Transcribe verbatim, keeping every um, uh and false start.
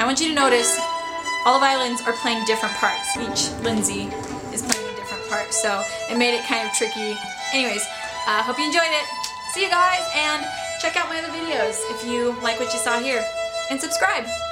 want you to notice all the violins are playing different parts. Each Lindsay is playing a different part, so it made it kind of tricky. Anyways, I uh, hope you enjoyed it. See you guys, and check out my other videos if you like what you saw here. And subscribe.